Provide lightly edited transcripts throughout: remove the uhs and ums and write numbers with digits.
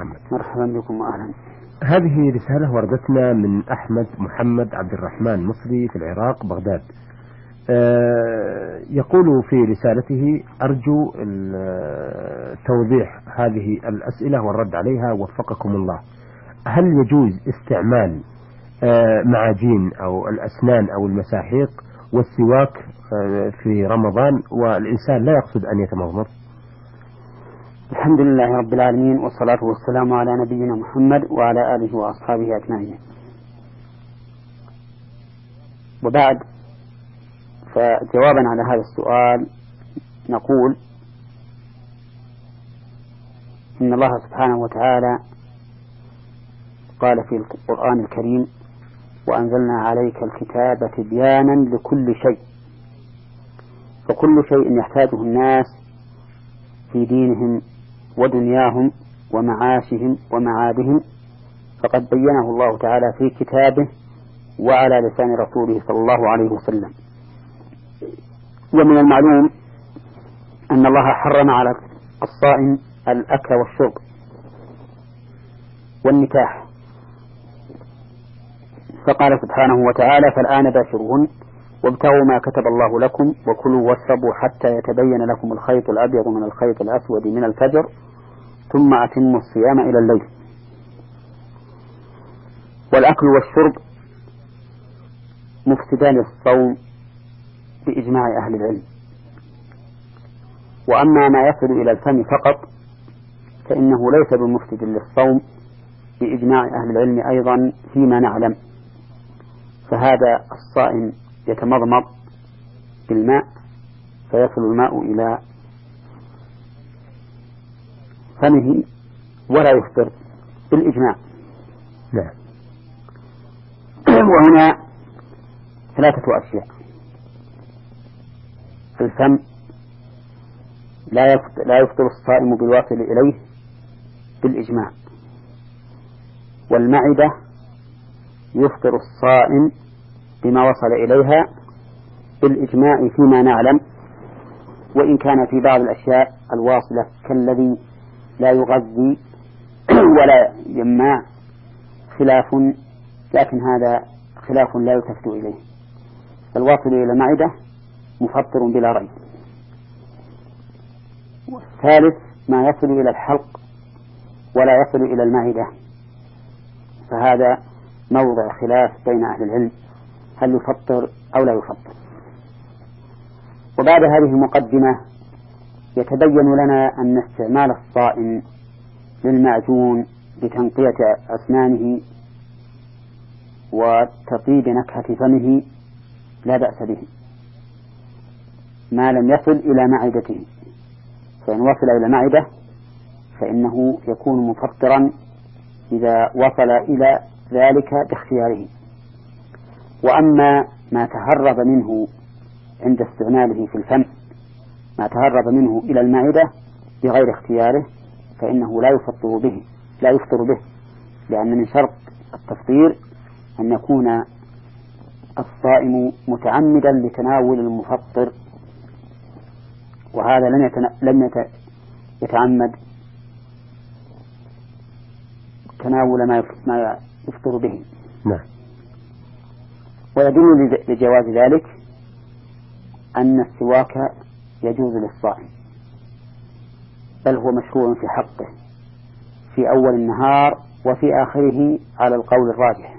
محمد. مرحبا بكم وأهلا. هذه رسالة وردتنا من أحمد محمد عبد الرحمن مصري في العراق بغداد. يقول في رسالته: أرجو توضيح هذه الأسئلة والرد عليها وفقكم الله. هل يجوز استعمال معاجين أو الأسنان أو المساحيق والسواك في رمضان والإنسان لا يقصد أن يتمضمض؟ الحمد لله رب العالمين، والصلاة والسلام على نبينا محمد وعلى آله وأصحابه أجمعين. وبعد، فجوابا على هذا السؤال نقول إن الله سبحانه وتعالى قال في القرآن الكريم: وأنزلنا عليك الكتاب تبيانا لكل شيء. فكل شيء يحتاجه الناس في دينهم ودنياهم ومعاشهم ومعادهم فقد بينه الله تعالى في كتابه وعلى لسان رسوله صلى الله عليه وسلم. ومن المعلوم أن الله حرم على الصائم الأكل والشرب والنكاح، فقال سبحانه وتعالى: فالآن باشروهن وابتغوا ما كتب الله لكم وكلوا واشربوا حتى يتبين لكم الخيط الأبيض من الخيط الأسود من الفجر ثم أتموا الصيام إلى الليل. والأكل والشرب مفسدان للصوم بإجماع أهل العلم. وأما ما يصل إلى الفم فقط فإنه ليس بمفسد للصوم بإجماع أهل العلم أيضا فيما نعلم. فهذا الصائم يتمضمض بالماء فيصل الماء إلى فمه ولا يفطر بالإجماع. نعم. وهنا ثلاثة أشياء: الفم لا يفطر الصائم بالواصل إليه بالإجماع، والمعدة يفطر الصائم بما وصل إليها بالإجماع فيما نعلم، وإن كان في بعض الأشياء الواصلة كالذي لا يغذي ولا يماع خلاف، لكن هذا خلاف لا يلتفت إليه. الواصل إلى المعدة مفطر بلا ريب. والثالث ما يصل إلى الحلق ولا يصل إلى المعدة، فهذا موضع خلاف بين أهل العلم هل يفطر أو لا يفطر. وبعد هذه المقدمة يتبين لنا أن استعمال الصائم للمعجون لتنقية أسنانه وتطيب نكهة فمه لا بأس به ما لم يصل إلى معدته، فإن وصل إلى معدة فإنه يكون مفطرا إذا وصل إلى ذلك باختياره. وأما ما تهرب منه عند استعماله في الفم، ما تهرب منه إلى المعدة بغير اختياره، فإنه لا يفطر به، لأن من شرط التفطير أن يكون الصائم متعمدا لتناول المفطر، وهذا لم يتعمد تناول ما يفطر به. نعم. ويدل لجواز ذلك أن السواك يجوز للصائم، بل هو مشروع في حقه في أول النهار وفي آخره على القول الراجح.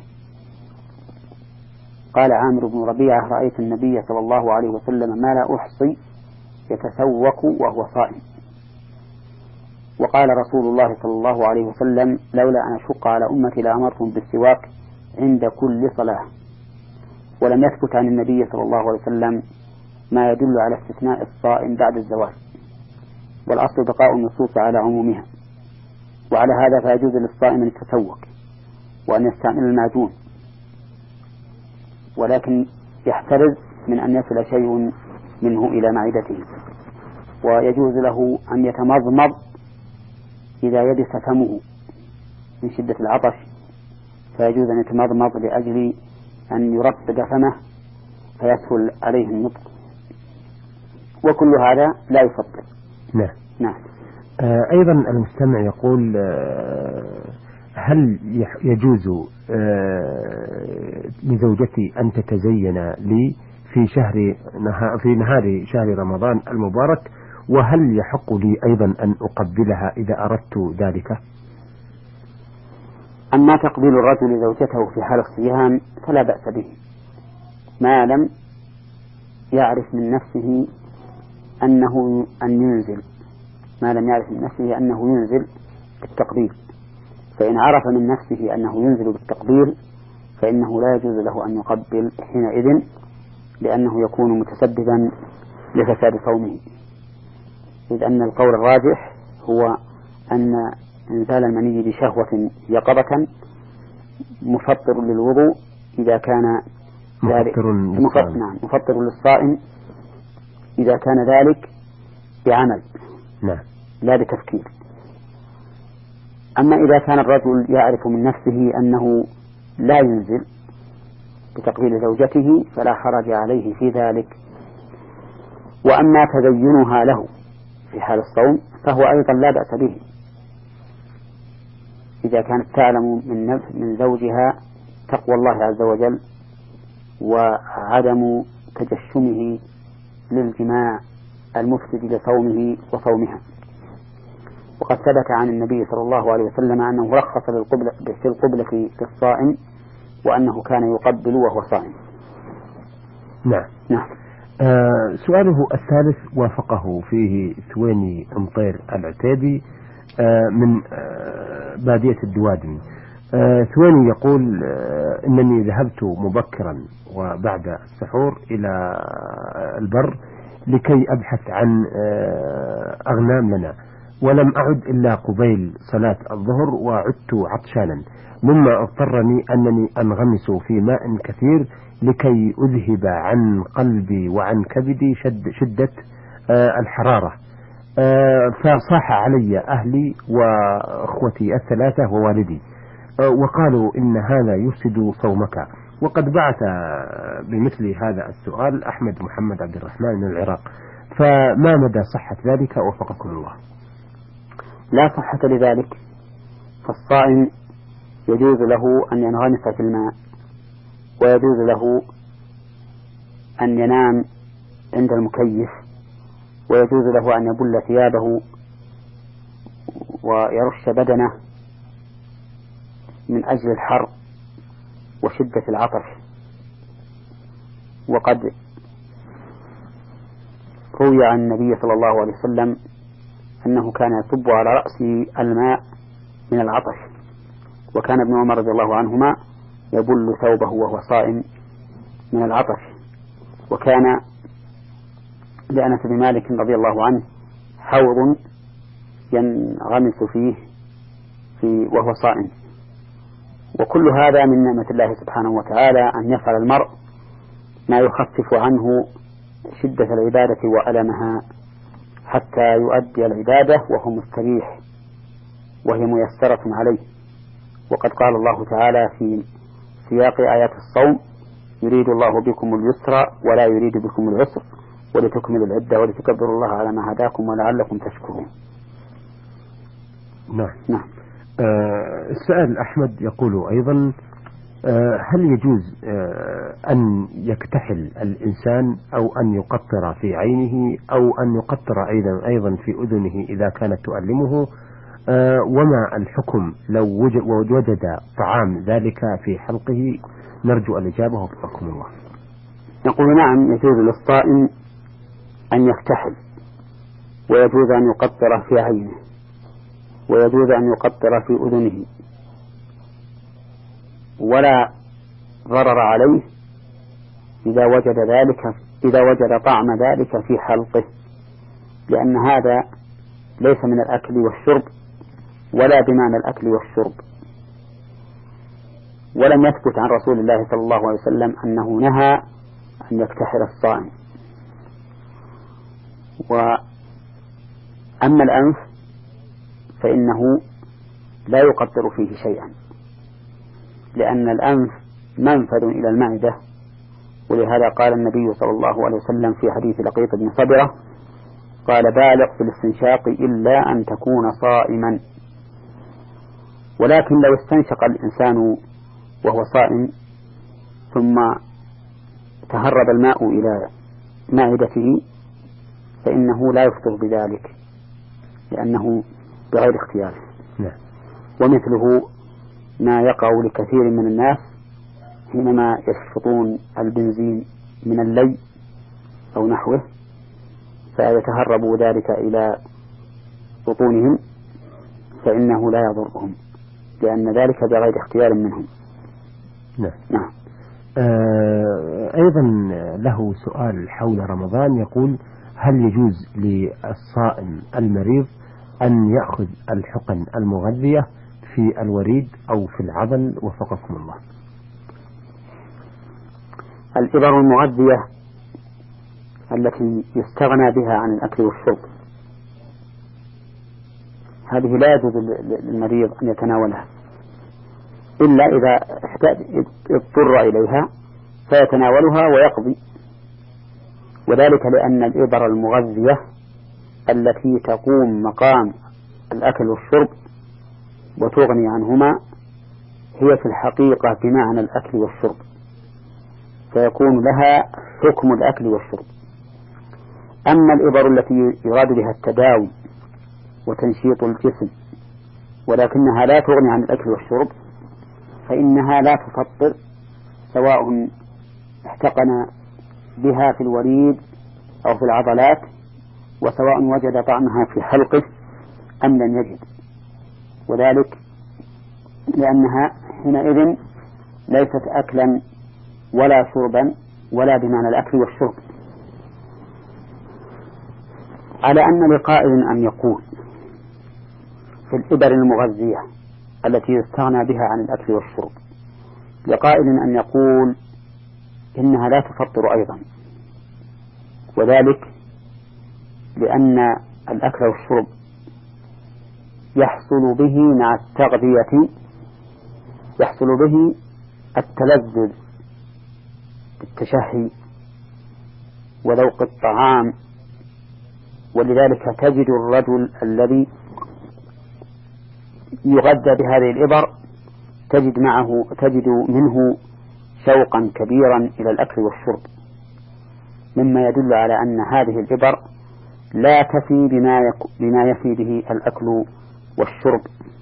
قال عامر بن ربيعة: رأيت النبي صلى الله عليه وسلم ما لا أحصي يتسوك وهو صائم. وقال رسول الله صلى الله عليه وسلم: لولا أن أشق على أمتي لأمرتهم بالسواك عند كل صلاة. ولم يثبت عن النبي صلى الله عليه وسلم ما يدل على استثناء الصائم بعد الزواج، والأصل بقاء النصوص على عمومها. وعلى هذا فيجوز للصائم أن يتسوك وأن يستعمل المعجون، ولكن يحترز من أن يصل شيء منه إلى معدته. ويجوز له أن يتمضمض إذا يبس فمه من شدة العطش، فيجوز أن يتمضمض لأجل أن يرطب فمه فيسهل عليه النطق، وكل هذا لا يفطر. نعم. نعم. أيضا المستمع يقول هل يجوز لزوجتي أن تتزين لي في نهار شهر رمضان المبارك، وهل يحق لي أيضا أن أقبلها إذا أردت ذلك؟ أما تقبيل الرجل زوجته في حال الصيام فلا بأس به، ما لم يعرف من نفسه أنه ينزل بالتقبيل. فإن عرف من نفسه أنه ينزل بالتقبيل فإنه لا يجوز له أن يقبل حينئذ، لأنه يكون متسببا لفساد صومه، إذ أن القول الراجح هو أن إنزال المني بشهوة يقظة مفطر للوضوء إذا كان مفطر للصائم إذا كان ذلك بعمل لا بتفكير. أما إذا كان الرجل يعرف من نفسه أنه لا ينزل بتقبيل زوجته فلا حرج عليه في ذلك. وأما تزينها له في حال الصوم فهو أيضا لا بأس به، إذا كانت تعلم من زوجها تقوى الله عز وجل وعدم تجشمه للجماع المفسد لصومه وصومها. وقد ثبت عن النبي صلى الله عليه وسلم أنه رخص في القبلة للصائم، وأنه كان يقبل وهو صائم. نعم. سؤاله الثالث وافقه فيه ثويني أمطير العتيبي من بادية الدوادمي. ثويني يقول إنني ذهبت مبكرا وبعد السحور إلى البر لكي أبحث عن أغنام لنا، ولم أعد إلا قبيل صلاة الظهر وعدت عطشانا، مما اضطرني أنني أنغمس في ماء كثير لكي أذهب عن قلبي وعن كبدي شدة الحرارة. فصاح علي أهلي وأخوتي الثلاثة ووالدي وقالوا إن هذا يفسد صومك. وقد بعث بمثل هذا السؤال أحمد محمد عبد الرحمن من العراق، فما مدى صحة ذلك وفقكم الله؟ لا صحة لذلك، فالصائم يجوز له أن ينغمس في الماء، ويجوز له أن ينام عند المكيف، ويجوز له أن يبل ثيابه ويرش بدنه من أجل الحر وشدة العطش. وقد روي عن النبي صلى الله عليه وسلم أنه كان يصب على رأسه الماء من العطش، وكان ابن عمر رضي الله عنهما يبل ثوبه وهو صائم من العطش. وكان لأنس بن مالك رضي الله عنه حوض ينغمس فيه وهو صائم. وكل هذا من نعمة الله سبحانه وتعالى أن يفعل المرء ما يخفف عنه شدة العبادة وألمها حتى يؤدي العبادة وهو مستريح وهي ميسرة عليه. وقد قال الله تعالى في سياق آيات الصوم: يريد الله بكم اليسر ولا يريد بكم العسر ولتكملوا العدة ولتكبروا الله على ما هداكم ولعلكم تشكرون. نعم. السائل أحمد يقول أيضا: هل يجوز أن يكتحل الإنسان أو أن يقطر في عينه أو أن يقطر أيضا في أذنه إذا كانت تؤلمه؟ وما الحكم لو وجد طعام ذلك في حلقه؟ نرجو الإجابة وفقكم الله. نقول نعم، يجوز للصائم أن يكتحل، ويجوز أن يقطر في عينه، ويجوز أن يقطر في أذنه، ولا ضرر عليه إذا وجد طعم ذلك في حلقه، لأن هذا ليس من الأكل والشرب ولا بمعنى الأكل والشرب. ولم يثبت عن رسول الله صلى الله عليه وسلم أنه نهى أن يكتحل الصائم. وأما الأنف فإنه لا يقطر فيه شيئا، لأن الأنف منفذ إلى المعدة، ولهذا قال النبي صلى الله عليه وسلم في حديث لقيط بن صبرة: قال بالغ في الاستنشاق إلا أن تكون صائما. ولكن لو استنشق الإنسان وهو صائم ثم تهرب الماء إلى معدته فإنه لا يفطر بذلك لأنه بغير اختيار. ومثله ما يقع لكثير من الناس حينما يشفطون البنزين من اللي أو نحوه فيتهرب ذلك إلى بطونهم فإنه لا يضرهم لأن ذلك بغير اختيار منهم. نعم. أيضا له سؤال حول رمضان يقول: هل يجوز للصائم المريض أن يأخذ الحقن المغذية في الوريد أو في العضل وفقكم الله؟ الإبر المغذية التي يستغنى بها عن الأكل والشرب هذه لا يجوز للمريض أن يتناولها إلا إذا اضطر إليها فيتناولها ويقضي، وذلك لأن الإبر المغذية التي تقوم مقام الأكل والشرب وتغني عنهما هي في الحقيقة بمعنى الأكل والشرب، فيكون لها حكم الأكل والشرب. أما الإبر التي يراد بها التداوي وتنشيط الجسم ولكنها لا تغني عن الأكل والشرب فإنها لا تفطر سواء احتقن بها في الوريد أو في العضلات، وسواء وجد طعمها في حلقه أم لم يجد، وذلك لأنها حينئذ ليست أكلا ولا شربا ولا بمعنى الأكل والشرب. على أن لقائل أن يقول في الإبر المغذية التي يستغنى بها عن الأكل والشرب لقائل أن يقول إنها لا تفطر أيضا، وذلك لأن الأكل والشرب يحصل به مع التغذية يحصل به التلذذ بالتشهي وذوق الطعام، ولذلك تجد الرجل الذي يغذى بهذه الإبر تجد منه شوقا كبيرا إلى الأكل والشرب، مما يدل على أن هذه الإبر لا تفي بما يفي به الأكل والشرب.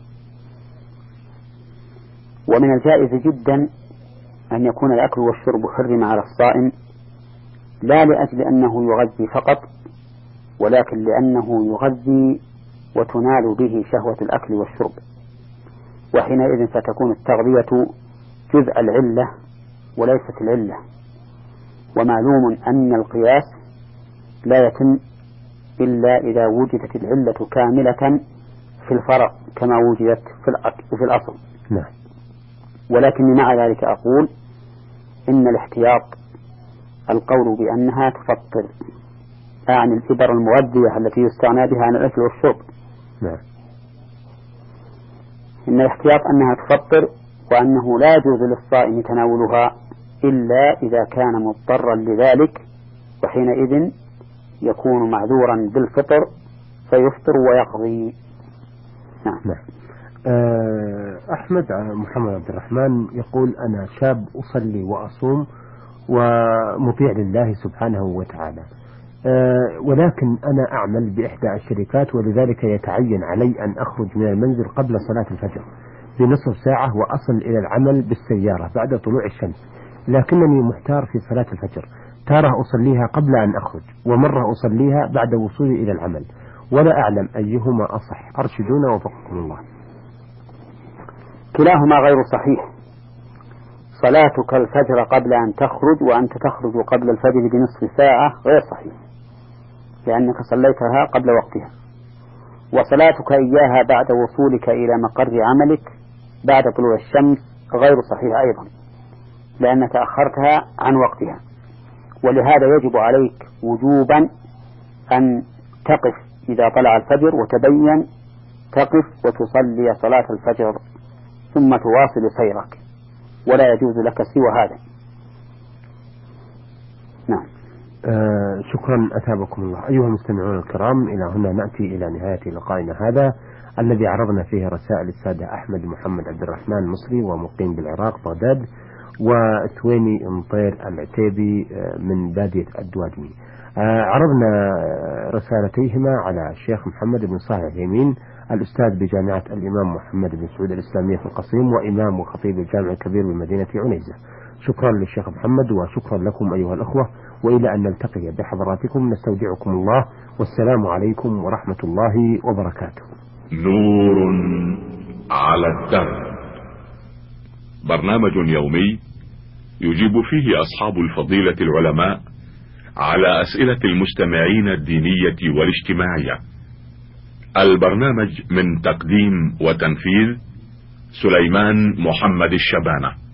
ومن الجائز جدا أن يكون الأكل والشرب حرم على الصائم لا لأجل أنه يغذي فقط، ولكن لأنه يغذي وتنال به شهوة الأكل والشرب، وحينئذ فتكون التغذية جزء العلة وليست العلة. ومعلوم أن القياس لا يتم إلا إذا وجدت العلة كاملة في الفرع كما وجدت في الأصل. نعم. ولكن مع ذلك أقول إن الاحتياط القول بأنها تفطر عن الإبر المغذية التي يستغنى بها عن الأكل والشرب. نعم. إن الاحتياط أنها تفطر وأنه لا يجوز للصائم تناولها إلا إذا كان مضطرا لذلك، وحينئذ يكون معذورا بالفطر فيفطر ويقضي. نعم. أحمد محمد عبد الرحمن يقول: أنا شاب أصلي وأصوم ومطيع لله سبحانه وتعالى، ولكن أنا أعمل بإحدى الشركات، ولذلك يتعين علي أن أخرج من المنزل قبل صلاة الفجر بنصف ساعة وأصل إلى العمل بالسيارة بعد طلوع الشمس، لكنني محتار في صلاة الفجر، تارة أصليها قبل أن أخرج ومرة أصليها بعد وصولي إلى العمل، ولا أعلم أيهما أصح، أرشدونا وفقكم الله. كلاهما غير صحيح. صلاتك الفجر قبل أن تخرج وأنت تخرج قبل الفجر بنصف ساعة غير صحيح، لأنك صليتها قبل وقتها. وصلاتك إياها بعد وصولك إلى مقر عملك بعد طلوع الشمس غير صحيح أيضا، لأنك أخرتها عن وقتها. ولهذا يجب عليك وجوبا أن تقف إذا طلع الفجر وتبين تقف وتصلي صلاة الفجر ثم تواصل سيرك، ولا يجوز لك سوى هذا. نعم. شكرا أثابكم الله. أيها المستمعون الكرام، إلى هنا نأتي إلى نهاية لقائنا هذا الذي عرضنا فيه رسائل السادة أحمد محمد عبد الرحمن مصري ومقيم بالعراق بغداد، وثويني مطير العتيبي من بادية الدوادمي. عرضنا رسالتيهما على الشيخ محمد بن صالح اليمين، الأستاذ بجامعة الإمام محمد بن سعود الإسلامية في القصيم، وإمام وخطيب الجامع الكبير بمدينة عنيزة. شكرا للشيخ محمد وشكرا لكم أيها الأخوة، وإلى أن نلتقي بحضراتكم نستودعكم الله، والسلام عليكم ورحمة الله وبركاته. نور على الدرب، برنامج يومي يجيب فيه أصحاب الفضيلة العلماء على أسئلة المستمعين الدينية والاجتماعية. البرنامج من تقديم وتنفيذ سليمان محمد الشبانة.